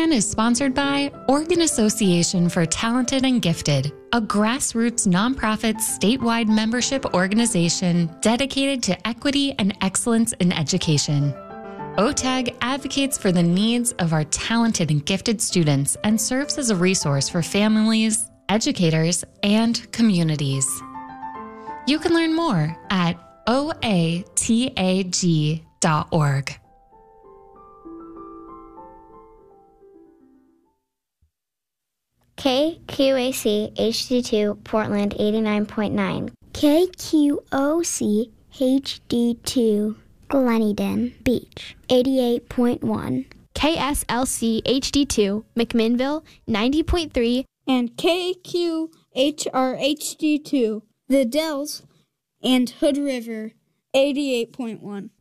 program is sponsored by Oregon Association for Talented and Gifted, a grassroots nonprofit statewide membership organization dedicated to equity and excellence in education. OTAG advocates for the needs of our talented and gifted students and serves as a resource for families, educators, and communities. You can learn more at oatag.org. KQAC HD2 Portland 89.9. KQOC HD2 Gleneden Beach 88.1. KSLC HD2 McMinnville 90.3. And KQHR HD2 The Dells and Hood River 88.1.